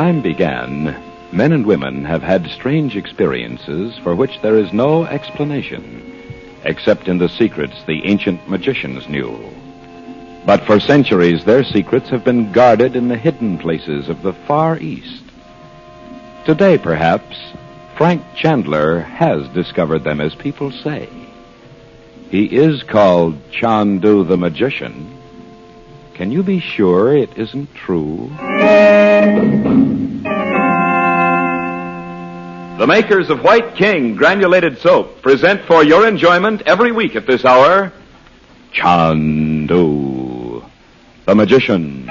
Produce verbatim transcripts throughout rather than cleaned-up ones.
time began, men and women have had strange experiences for which there is no explanation, except in the secrets the ancient magicians knew. But for centuries, their secrets have been guarded in the hidden places of the Far East. Today, perhaps, Frank Chandler has discovered them, as people say. He is called Chandu the Magician. Can you be sure it isn't true? The makers of White King granulated soap present for your enjoyment every week at this hour, Chandu the Magician.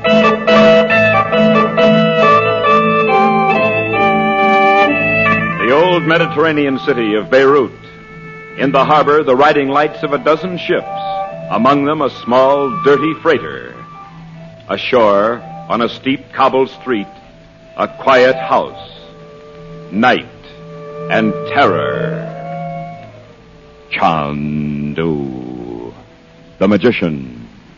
The old Mediterranean city of Beirut. In the harbor, the riding lights of a dozen ships, among them a small, dirty freighter. Ashore, on a steep cobbled street, a quiet house. Night and terror. Chandu the Magician.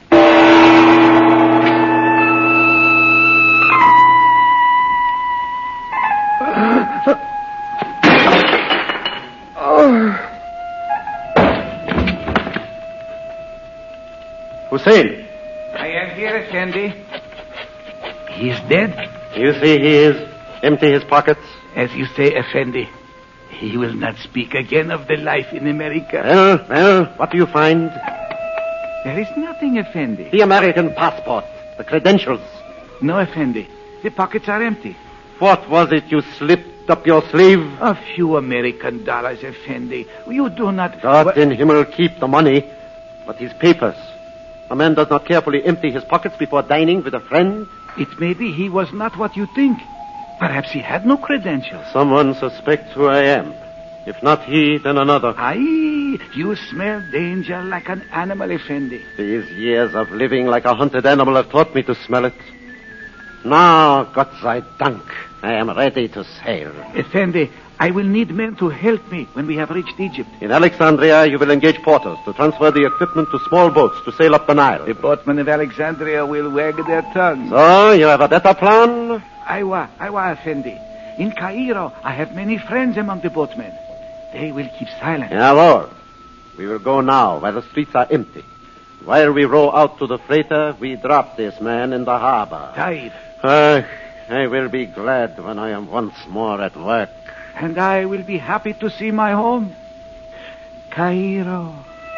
Hussein. I am here, Effendi. He is dead? You see he is. Empty his pockets. As you say, Effendi, he will not speak again of the life in America. Well, well, what do you find? There is nothing, Effendi. The American passport, the credentials. No, Effendi. The pockets are empty. What was it you slipped up your sleeve? A few American dollars, Effendi. You do not... God in Himmel keep the money, but his papers. A man does not carefully empty his pockets before dining with a friend. It may be he was not what you think. Perhaps he had no credentials. Someone suspects who I am. If not he, then another. Aye, you smell danger like an animal, Effendi. These years of living like a hunted animal have taught me to smell it. Now, Gott sei Dank, I am ready to sail. Effendi, I will need men to help me when we have reached Egypt. In Alexandria, you will engage porters to transfer the equipment to small boats to sail up the Nile. The boatmen of Alexandria will wag their tongues. So, you have a better plan? Aywa, Aywa, Effendi. In Cairo, I have many friends among the boatmen. They will keep silent. Jawohl. We will go now, while the streets are empty. While we row out to the freighter, we drop this man in the harbor. Dive. Uh, I will be glad when I am once more at work. And I will be happy to see my home. Cairo.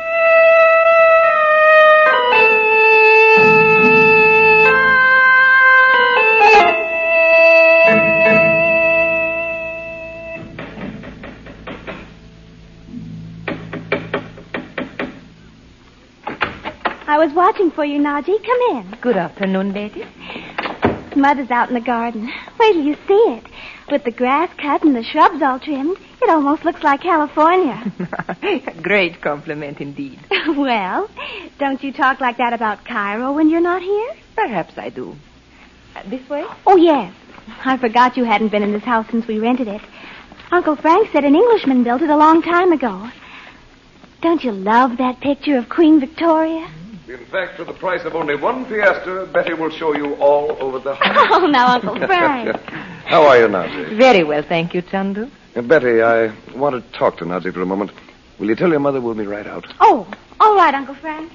I was watching for you, Naji. Come in. Good afternoon, Betty. Mother's out in the garden. Wait till you see it. With the grass cut and the shrubs all trimmed, it almost looks like California. Great compliment indeed. Well, don't you talk like that about Cairo when you're not here? Perhaps I do. Uh, this way? Oh, yes. I forgot you hadn't been in this house since we rented it. Uncle Frank said an Englishman built it a long time ago. Don't you love that picture of Queen Victoria? In fact, for the price of only one piastre, Betty will show you all over the house. Oh, now, Uncle Frank. How are you, Nazi? Very well, thank you, Chandu. Uh, Betty, I want to talk to Nazi for a moment. Will you tell your mother we'll be right out? Oh, all right, Uncle Frank.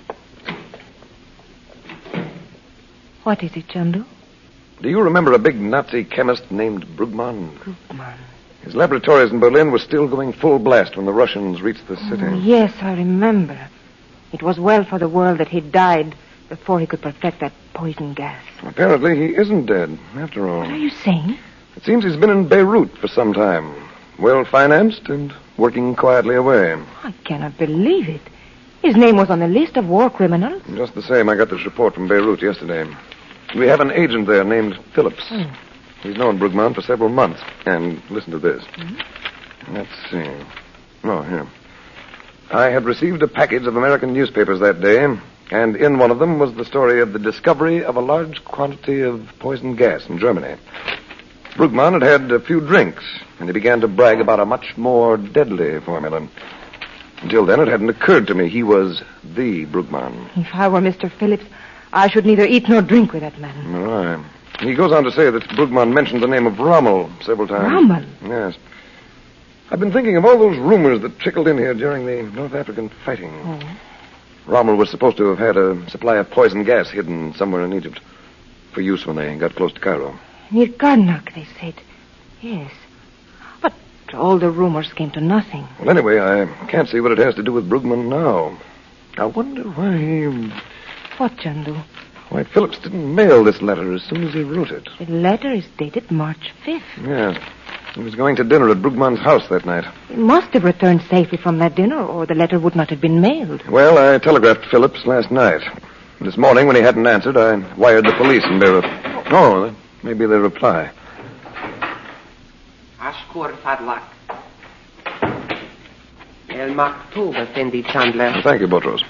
What is it, Chandu? Do you remember a big Nazi chemist named Brugman? Brugman. His laboratories in Berlin were still going full blast when the Russians reached the city. Oh, yes, I remember. It was well for the world that he died before he could perfect that poison gas. Apparently he isn't dead, after all. What are you saying? It seems he's been in Beirut for some time. Well-financed and working quietly away. I cannot believe it. His name was on the list of war criminals. Just the same, I got this report from Beirut yesterday. We have an agent there named Phillips. Hmm. He's known Brugman for several months. And listen to this. Hmm? Let's see. Oh, here. I had received a package of American newspapers that day, and in one of them was the story of the discovery of a large quantity of poison gas in Germany. Brugman had had a few drinks, and he began to brag about a much more deadly formula. Until then, it hadn't occurred to me he was the Brugman. If I were Mister Phillips, I should neither eat nor drink with that man. All right. He goes on to say that Brugman mentioned the name of Rommel several times. Rommel? Yes. I've been thinking of all those rumors that trickled in here during the North African fighting. Oh. Rommel was supposed to have had a supply of poison gas hidden somewhere in Egypt for use when they got close to Cairo. Near Karnak, they said. Yes. But all the rumors came to nothing. Well, anyway, I can't see what it has to do with Brugman now. I wonder why he... What, Chandu? Why Phillips didn't mail this letter as soon as he wrote it. The letter is dated March fifth. Yes. He was going to dinner at Brugman's house that night. He must have returned safely from that dinner, or the letter would not have been mailed. Well, I telegraphed Phillips last night. This morning, when he hadn't answered, I wired the police and they were... Oh, that may be their reply. Ashkur Fadlak. El Maktub, Effendi Chandler. Thank you, Botros.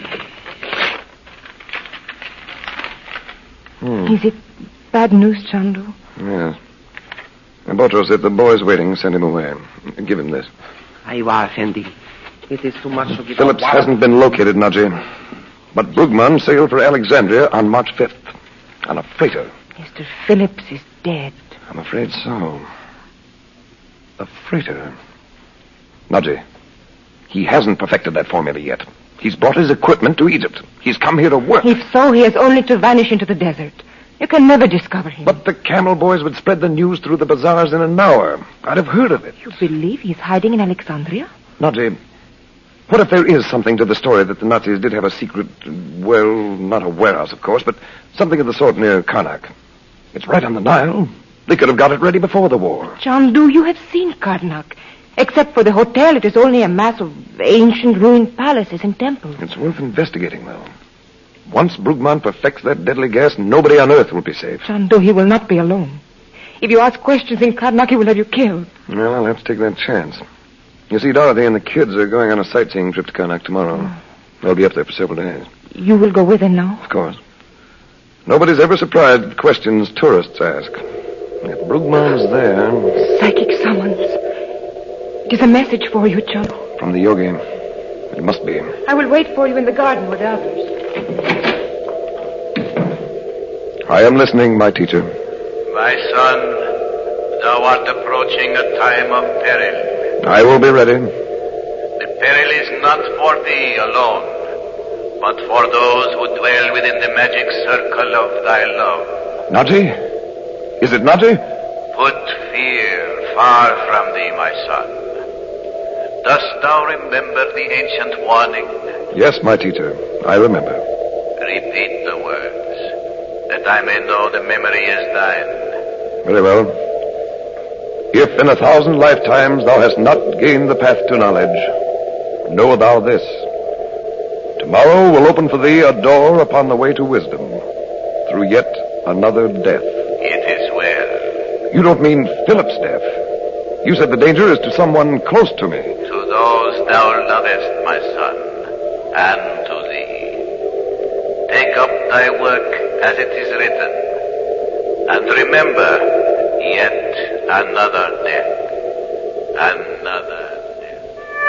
Hmm. Is it bad news, Chandu? Yes. And Botros said the boy's waiting. Send him away. Give him this. Aywa, Effendi. It is too much to give Phillips up. hasn't been located, Naji. But Brugman sailed for Alexandria on March fifth. On a freighter. Mister Phillips is dead. I'm afraid so. A freighter. Naji, he hasn't perfected that formula yet. He's brought his equipment to Egypt. He's come here to work. If so, he has only to vanish into the desert. You can never discover him. But the camel boys would spread the news through the bazaars in an hour. I'd have heard of it. You believe he's hiding in Alexandria? Naji, what if there is something to the story that the Nazis did have a secret, well, not a warehouse, of course, but something of the sort near Karnak? It's right on the Nile. They could have got it ready before the war. Chandu, you have seen Karnak. Except for the hotel, it is only a mass of ancient ruined palaces and temples. It's worth investigating, though. Once Brugman perfects that deadly gas, nobody on Earth will be safe. Chandu, he will not be alone. If you ask questions in Karnak, he will have you killed. Well, I'll have to take that chance. You see, Dorothy and the kids are going on a sightseeing trip to Karnak tomorrow. Oh. They'll be up there for several days. You will go with them now? Of course. Nobody's ever surprised at questions tourists ask. If Brugman's there... Psychic summons. It is a message for you, Chandu. From the yogi. It must be. I will wait for you in the garden with the others. I am listening, my teacher. My son, thou art approaching a time of peril. I will be ready. The peril is not for thee alone, but for those who dwell within the magic circle of thy love. Naji? Is it Naji? Put fear far from thee, my son. Dost thou remember the ancient warning? Yes, my teacher. I remember. Repeat the words, that I may know the memory is thine. Very well. If in a thousand lifetimes thou hast not gained the path to knowledge, know thou this. Tomorrow will open for thee a door upon the way to wisdom, through yet another death. It is well. You don't mean Philip's death. You said the danger is to someone close to me. To those thou lovest, my son, and to thee. Take up thy work as it is written, and remember, yet another death, another death.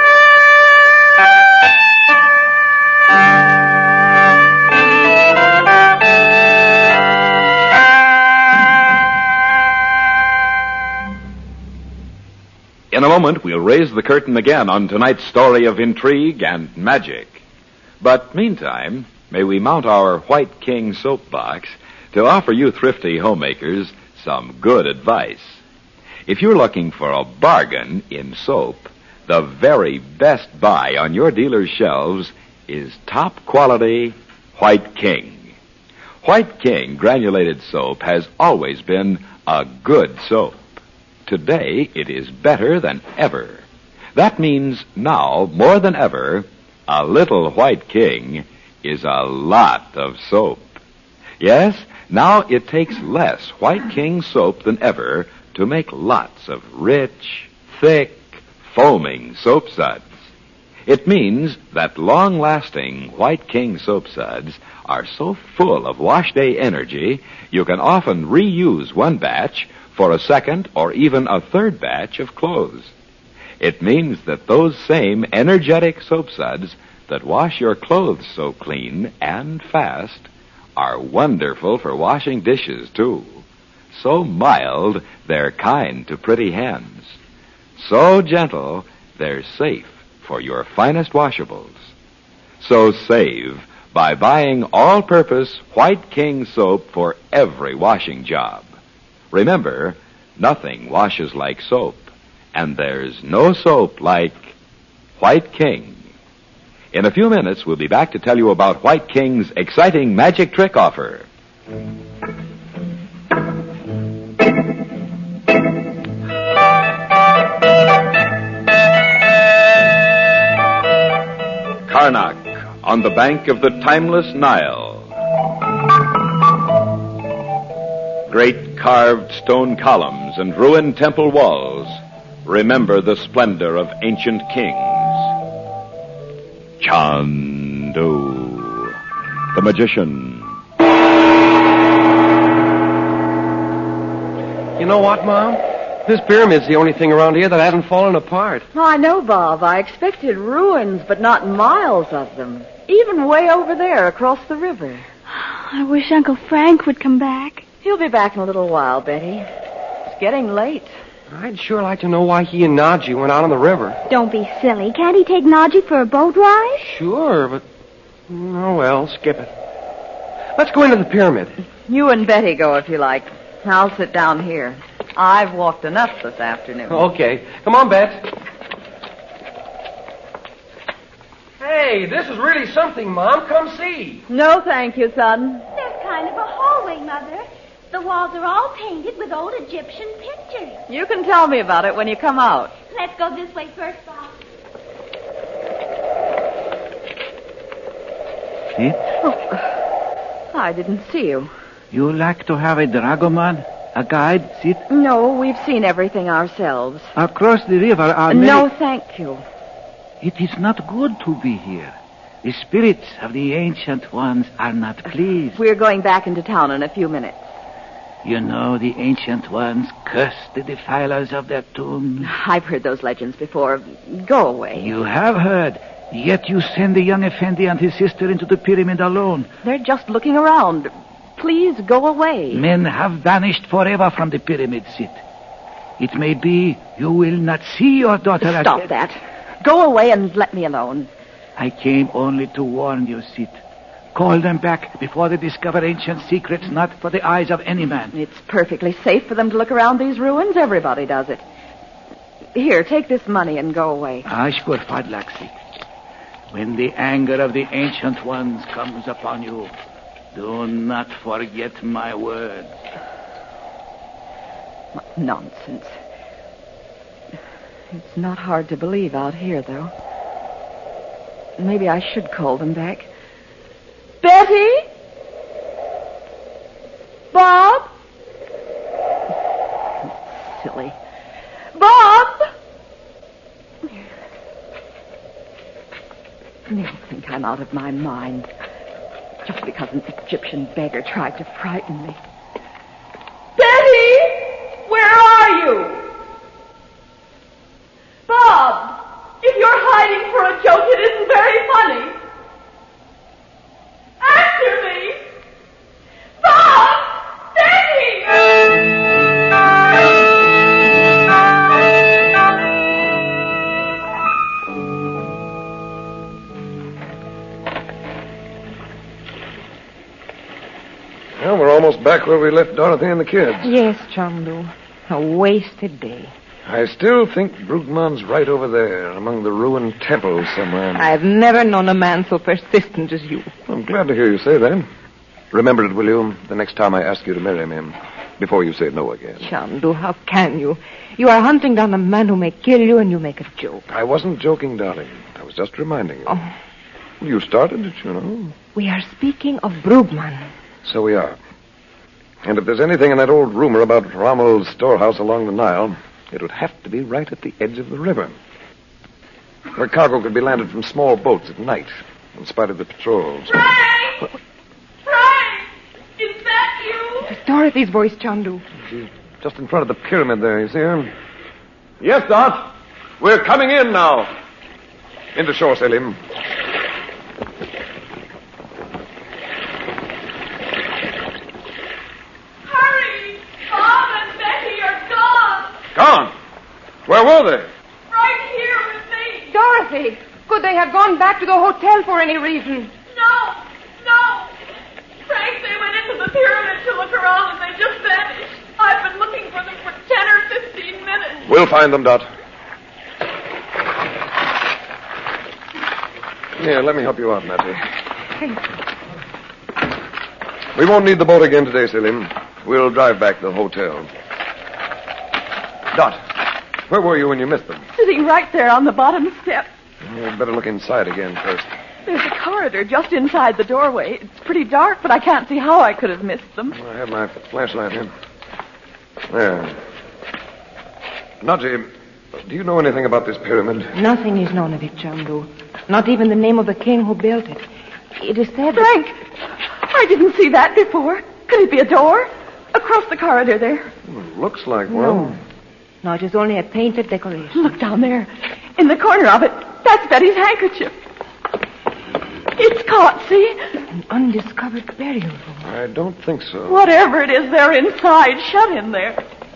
In a moment, we'll raise the curtain again on tonight's story of intrigue and magic. But meantime, may we mount our White King soapbox to offer you thrifty homemakers some good advice. If you're looking for a bargain in soap, the very best buy on your dealer's shelves is top quality White King. White King granulated soap has always been a good soap. Today, it is better than ever. That means now, more than ever, a little White King is a lot of soap. Yes, now it takes less White King soap than ever to make lots of rich, thick, foaming soap suds. It means that long-lasting White King soap suds are so full of wash day energy, you can often reuse one batch for a second or even a third batch of clothes. It means that those same energetic soap suds that wash your clothes so clean and fast are wonderful for washing dishes, too. So mild, they're kind to pretty hands. So gentle, they're safe for your finest washables. So save by buying all-purpose White King soap for every washing job. Remember, nothing washes like soap, and there's no soap like White King. In a few minutes, we'll be back to tell you about White King's exciting magic trick offer. Karnak, on the bank of the timeless Nile. Great carved stone columns and ruined temple walls remember the splendor of ancient kings. Chandu, the magician. You know what, Mom? This pyramid's the only thing around here that hasn't fallen apart. Oh, I know, Bob. I expected ruins, but not miles of them. Even way over there across the river. I wish Uncle Frank would come back. He'll be back in a little while, Betty. It's getting late. I'd sure like to know why he and Naji went out on the river. Don't be silly. Can't he take Naji for a boat ride? Sure, but... Oh, well, skip it. Let's go into the pyramid. You and Betty go if you like. I'll sit down here. I've walked enough this afternoon. Okay. Come on, Bet. Hey, this is really something, Mom. Come see. No, thank you, son. There's kind of a hallway, Mother. The walls are all painted with old Egyptian pictures. You can tell me about it when you come out. Let's go this way first, Bob. See? Oh, I didn't see you. You like to have a dragoman? A guide? Sit? No, we've seen everything ourselves. Across the river are No, many... thank you. It is not good to be here. The spirits of the ancient ones are not pleased. We're going back into town in a few minutes. You know, the ancient ones cursed the defilers of their tombs. I've heard those legends before. Go away. You have heard, yet you send the young Effendi and his sister into the pyramid alone. They're just looking around. Please go away. Men have vanished forever from the pyramid, Sit. It may be you will not see your daughter Stop again. that. Go away and let me alone. I came only to warn you, Sit. Call them back before they discover ancient secrets not for the eyes of any man. It's perfectly safe for them to look around these ruins. Everybody does it. Here, take this money and go away. Ashkur Fadlaksi. When the anger of the ancient ones comes upon you, do not forget my words. What nonsense. It's not hard to believe out here, though. Maybe I should call them back. Betty? Bob? Silly. Bob? They'll think I'm out of my mind. Just because an Egyptian beggar tried to frighten me. Betty! Where are you? Bob! If you're hiding for a joke, it isn't very funny. Answer me! Bob! Betty! Well, we're almost back where we left Dorothy and the kids. Yes, Chandu. A wasted day. I still think Brugman's right over there, among the ruined temples somewhere. I've never known a man so persistent as you. I'm glad to hear you say that. Remember it, will you, the next time I ask you to marry me, before you say no again. Chandu, how can you? You are hunting down a man who may kill you, and you make a joke. I wasn't joking, darling. I was just reminding you. Oh. You started it, you know. We are speaking of Brugman. So we are. And if there's anything in that old rumor about Rommel's storehouse along the Nile, it would have to be right at the edge of the river, where cargo could be landed from small boats at night, in spite of the patrols. Frank! Frank! Is that you? It's Dorothy's voice, Chandu. She's just in front of the pyramid there, you see her? Yes, Dot. We're coming in now. Into shore, Selim. Hurry! Bob! are they? Right here with me. Dorothy, could they have gone back to the hotel for any reason? No, no. Frank, they went into the pyramid to look around and they just vanished. I've been looking for them for ten or fifteen minutes. We'll find them, Dot. Here, let me help you out, Matty. We won't need the boat again today, Selim. We'll drive back to the hotel. Dot, where were you when you missed them? Sitting right there on the bottom step. You'd better look inside again first. There's a corridor just inside the doorway. It's pretty dark, but I can't see how I could have missed them. I have my flashlight here. There. Najee, do you know anything about this pyramid? Nothing is known of it, Chandu. Not even the name of the king who built it. It is said Frank, that... I didn't see that before. Could it be a door? Across the corridor there. Well, looks like one. No. No, it is only a painted decoration. Look down there. In the corner of it. That's Betty's handkerchief. It's caught, see? An undiscovered burial room. I don't think so. Whatever it is, they're inside, shut in there.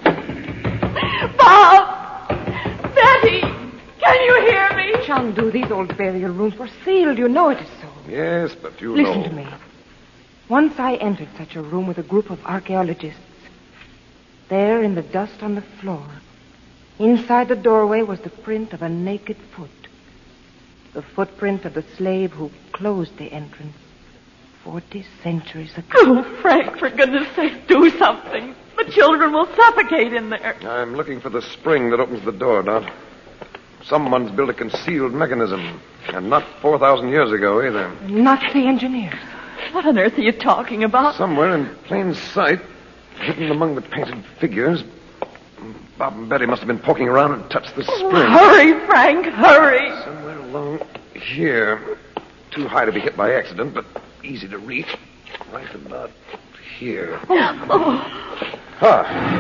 Bob! Betty! Can you hear me? Chandu, these old burial rooms were sealed. You know it is so. Yes, but you Listen know. to me. Once I entered such a room with a group of archaeologists. There, in the dust on the floor, inside the doorway was the print of a naked foot. The footprint of the slave who closed the entrance forty centuries ago. Oh, Frank, for goodness sake, do something. The children will suffocate in there. I'm looking for the spring that opens the door, Dot. Someone's built a concealed mechanism. And not four thousand years ago, either. Not the engineers. What on earth are you talking about? Somewhere in plain sight, hidden among the painted figures, Bob and Betty must have been poking around and touched the spring. Oh, hurry, Frank, hurry. Somewhere along here. Too high to be hit by accident, but easy to reach. Right about here. Oh. Ah.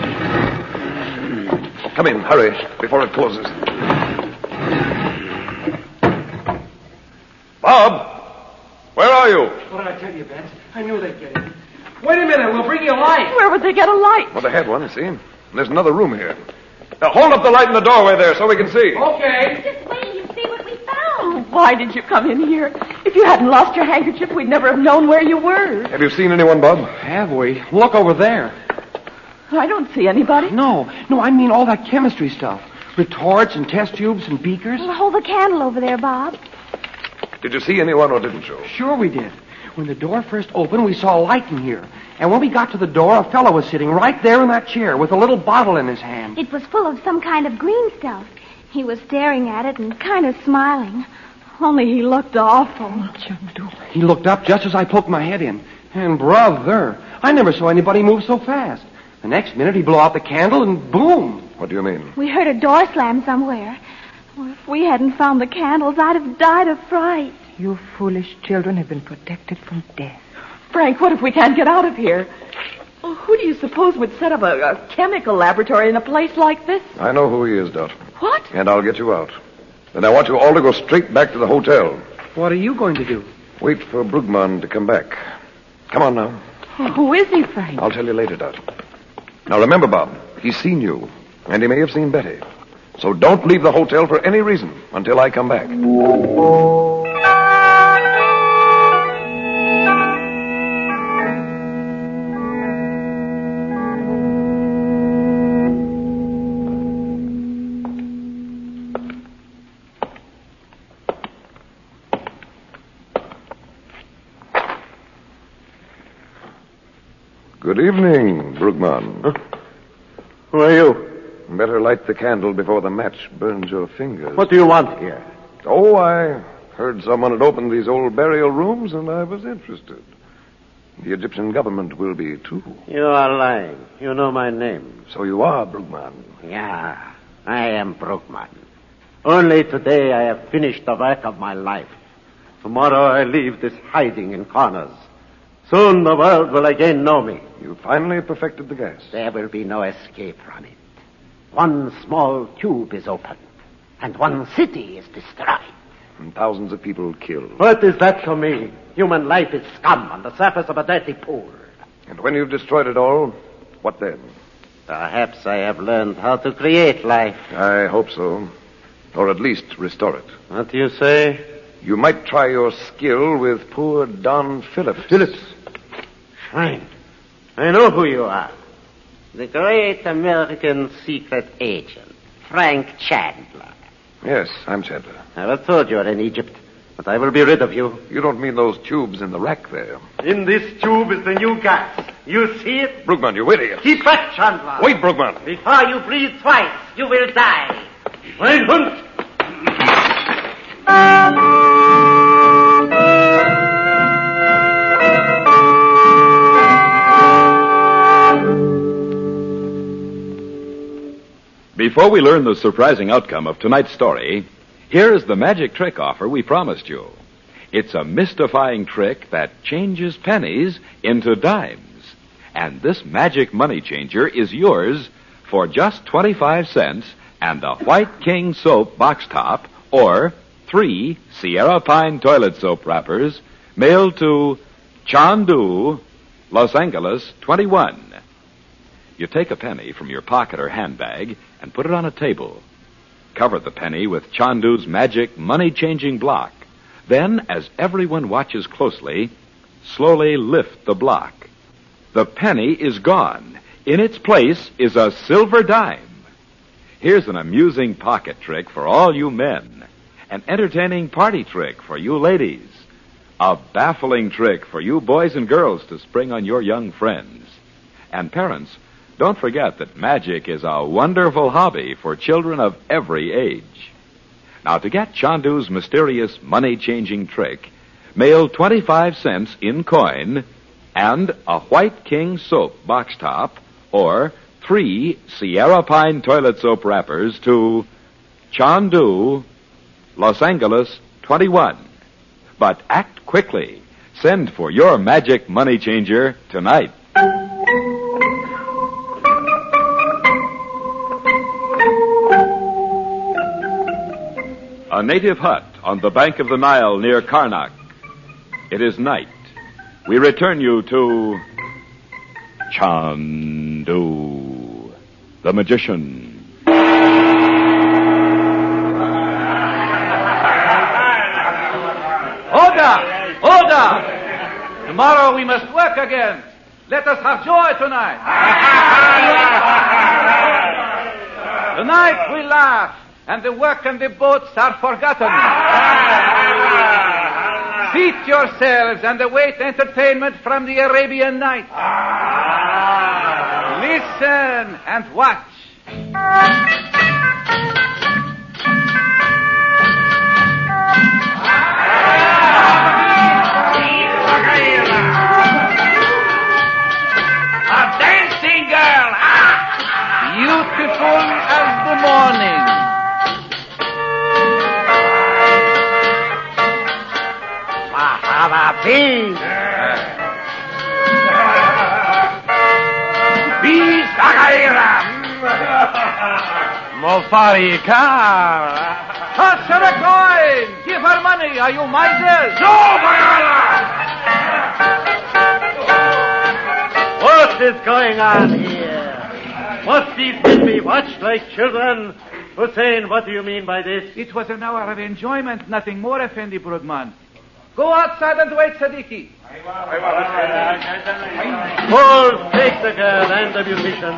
Come in, hurry, before it closes. Bob! Where are you? What did I tell you, Beth? I knew they'd get it. Wait a minute, we'll bring you a light. Where would they get a light? Well, they had one, see? There's another room here. Now, hold up the light in the doorway there so we can see. Okay. Just wait, you see what we found. Oh, why did you come in here? If you hadn't lost your handkerchief, we'd never have known where you were. Have you seen anyone, Bob? Have we? Look over there. I don't see anybody. No, no, I mean all that chemistry stuff. Retorts and test tubes and beakers. Well, hold the candle over there, Bob. Did you see anyone or didn't you? Sure we did. When the door first opened, we saw a light in here. And when we got to the door, a fellow was sitting right there in that chair with a little bottle in his hand. It was full of some kind of green stuff. He was staring at it and kind of smiling. Only he looked awful. He looked up just as I poked my head in. And brother, I never saw anybody move so fast. The next minute, he blew out the candle and boom. What do you mean? We heard a door slam somewhere. Well, if we hadn't found the candles, I'd have died of fright. You foolish children have been protected from death. Frank, what if we can't get out of here? Well, who do you suppose would set up a, a chemical laboratory in a place like this? I know who he is, Dot. What? And I'll get you out. Then I want you all to go straight back to the hotel. What are you going to do? Wait for Brugman to come back. Come on now. Oh, who is he, Frank? I'll tell you later, Dot. Now remember, Bob, he's seen you. And he may have seen Betty. So don't leave the hotel for any reason until I come back. Good evening, Brugman. Huh? Who are you? Better light the candle before the match burns your fingers. What do you want here? Oh, I heard someone had opened these old burial rooms, and I was interested. The Egyptian government will be, too. You are lying. You know my name. So you are Brugman. Yeah, I am Brugman. Only today I have finished the work of my life. Tomorrow I leave this hiding in corners. Soon the world will again know me. You finally perfected the gas. There will be no escape from it. One small tube is opened, and one city is destroyed. And thousands of people killed. What is that to me? Human life is scum on the surface of a dirty pool. And when you've destroyed it all, what then? Perhaps I have learned how to create life. I hope so. Or at least restore it. What do you say? You might try your skill with poor Don Phillips. Phillips? Fine. I know who you are. The great American secret agent, Frank Chandler. Yes, I'm Chandler. I was told you were in Egypt, but I will be rid of you. You don't mean those tubes in the rack there? In this tube is the new gas. You see it? Brugman, you idiot. Keep back, Chandler. Wait, Brugman. Before you breathe twice, you will die. Schweinhund! Before we learn the surprising outcome of tonight's story, here is the magic trick offer we promised you. It's a mystifying trick that changes pennies into dimes. And this magic money changer is yours for just twenty-five cents and a White King soap box top or three Sierra Pine toilet soap wrappers mailed to Chandu, Los Angeles, twenty-one. You take a penny from your pocket or handbag and put it on a table. Cover the penny with Chandu's magic money-changing block. Then, as everyone watches closely, slowly lift the block. The penny is gone. In its place is a silver dime. Here's an amusing pocket trick for all you men. An entertaining party trick for you ladies. A baffling trick for you boys and girls to spring on your young friends. And parents, don't forget that magic is a wonderful hobby for children of every age. Now, to get Chandu's mysterious money-changing trick, mail twenty-five cents in coin and a White King soap box top or three Sierra Pine toilet soap wrappers to Chandu, Los Angeles, twenty-one. But act quickly. Send for your magic money changer tonight. A native hut on the bank of the Nile near Karnak. It is night. We return you to Chandu, the magician. Order! Order! Tomorrow we must work again. Let us have joy tonight. Tonight we laugh, and the work and the boats are forgotten. Seat yourselves and await entertainment from the Arabian Nights. Listen and watch. A dancing girl. Beautiful as the morning. Mahalabi. Bisagaira. Mofarika. Toss her a coin. Give her money. Are you misers? No, Bayala. What is going on here? Must these men be watched like children? Hussein, what do you mean by this? It was an hour of enjoyment, nothing more, Effendi Brugman. Go outside and wait, Sadiki. Paul, take the girl and the musician.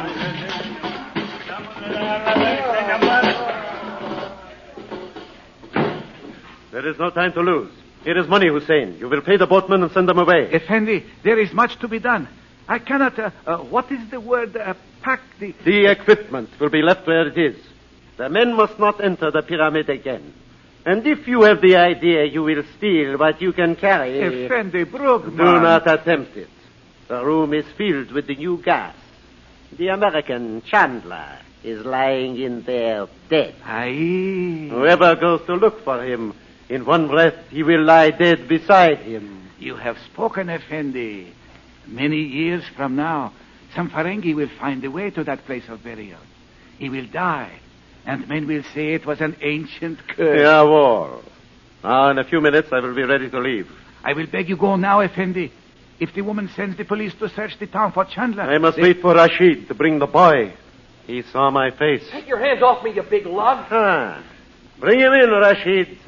There is no time to lose. Here is money, Hussein. You will pay the boatmen and send them away. Effendi, there is much to be done. I cannot, uh, uh, what is the word, uh, pack the... The equipment will be left where it is. The men must not enter the pyramid again. And if you have the idea you will steal what you can carry... Effendi Brugman. Do not attempt it. The room is filled with the new gas. The American Chandler is lying in there dead. Aye. Whoever goes to look for him, in one breath he will lie dead beside him. You have spoken, Effendi. Many years from now, some Ferengi will find the way to that place of burial. He will die, and men will say it was an ancient curse. Jawohl. Now, in a few minutes, I will be ready to leave. I will beg you go now, Effendi. If the woman sends the police to search the town for Chandler... I must they... wait for Rashid to bring the boy. He saw my face. Take your hands off me, you big lug. Ah. Bring him in, Rashid.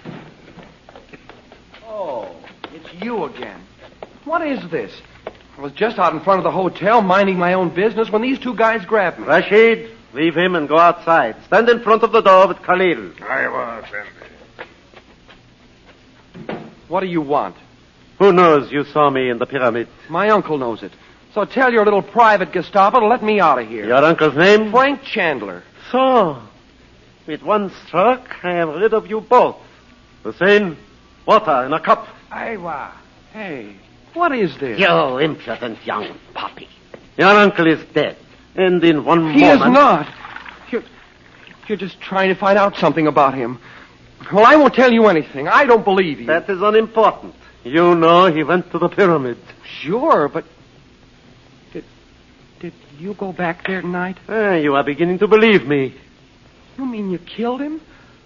Oh, it's you again. What is this? I was just out in front of the hotel minding my own business when these two guys grabbed me. Rashid, leave him and go outside. Stand in front of the door with Khalil. I was, Effendi. What do you want? Who knows you saw me in the pyramid? My uncle knows it. So tell your little private Gestapo to let me out of here. Your uncle's name? Frank Chandler. So, with one stroke, I am rid of you both. Hussein, water in a cup. Aiwa. Hey, what is this? You impudent young puppy. Your uncle is dead. And in one he moment... He is not. You're, you're just trying to find out something about him. Well, I won't tell you anything. I don't believe you. That is unimportant. You know he went to the pyramid. Sure, but... Did, did you go back there tonight? Ah, you are beginning to believe me. You mean you killed him?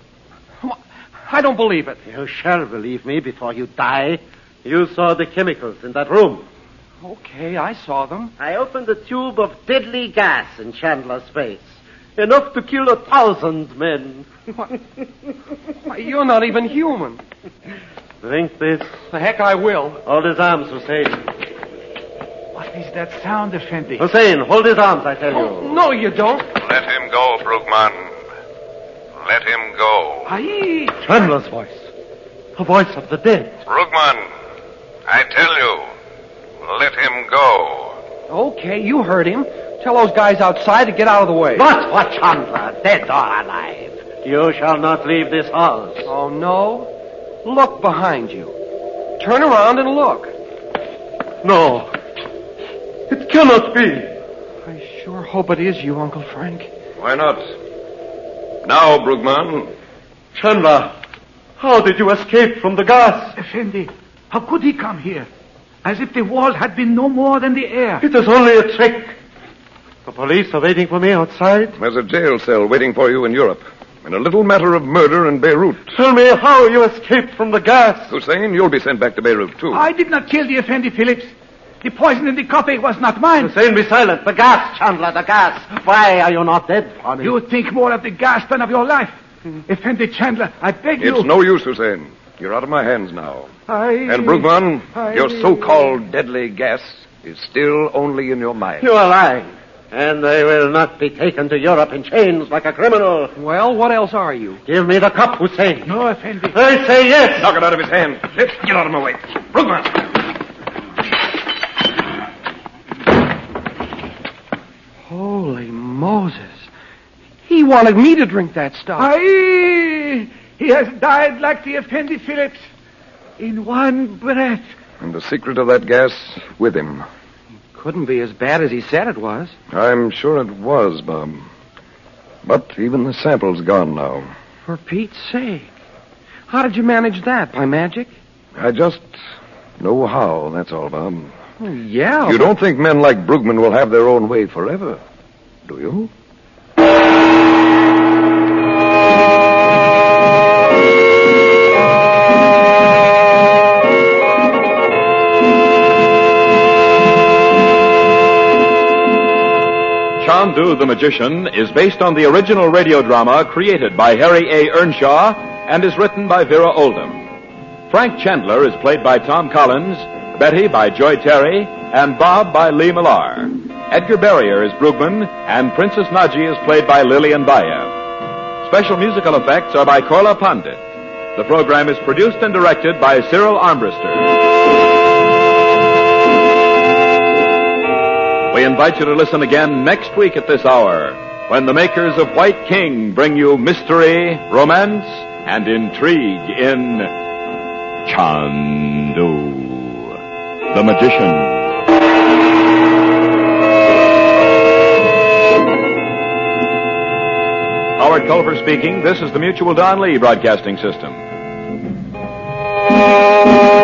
I don't believe it. You shall believe me before you die. You saw the chemicals in that room. Okay, I saw them. I opened a tube of deadly gas in Chandler's face. Enough to kill a thousand men. Why, you're not even human. Drink this. The heck I will. Hold his arms, Hussein. What is that sound, Effendi? Hussein, hold his arms, I tell oh, you. No, you don't. Let him go, Brugman. Let him go. Aye. Chandler's voice. The voice of the dead. Brugman, I tell you, let him go. Okay, you heard him. Tell those guys outside to get out of the way. What for Chandler, dead or alive? You shall not leave this house. Oh, no? Look behind you. Turn around and look. No. It cannot be. I sure hope it is you, Uncle Frank. Why not? Now, Brugman. Chandler, how did you escape from the gas? Effendi, how could he come here? As if the wall had been no more than the air. It is only a trick. The police are waiting for me outside. There's a jail cell waiting for you in Europe. In a little matter of murder in Beirut. Tell me how you escaped from the gas. Hussein, you'll be sent back to Beirut, too. I did not kill the Effendi Phillips. The poison in the coffee was not mine. Hussein, be silent. The gas, Chandler, the gas. Why are you not dead for me? You think more of the gas than of your life. Effendi Chandler, I beg you. It's no use, Hussein. You're out of my hands now. I... And, Brugman, I... your so-called deadly gas is still only in your mind. You are lying. And I will not be taken to Europe in chains like a criminal. Well, what else are you? Give me the cup, Hussein. No, Effendi. I say yes. Knock it out of his hand. Let's get out of my way. Brugman. Holy Moses. He wanted me to drink that stuff. Aye. He has died like the Effendi Phillips. In one breath. And the secret of that gas with him. Couldn't be as bad as he said it was. I'm sure it was, Bob. But even the sample's gone now. For Pete's sake. How did you manage that? By magic? I just know how, that's all, Bob. Well, yeah. You but... don't think men like Brugman will have their own way forever, do you? Chandu the Magician is based on the original radio drama created by Harry A. Earnshaw and is written by Vera Oldham. Frank Chandler is played by Tom Collins, Betty by Joy Terry, and Bob by Lee Millar. Edgar Barrier is Brugman, and Princess Naji is played by Lillian Bayev. Special musical effects are by Korla Pandit. The program is produced and directed by Cyril Armbruster. We invite you to listen again next week at this hour, when the makers of White King bring you mystery, romance, and intrigue in Chandu the Magician. Howard Culver speaking. This is the Mutual Don Lee Broadcasting System.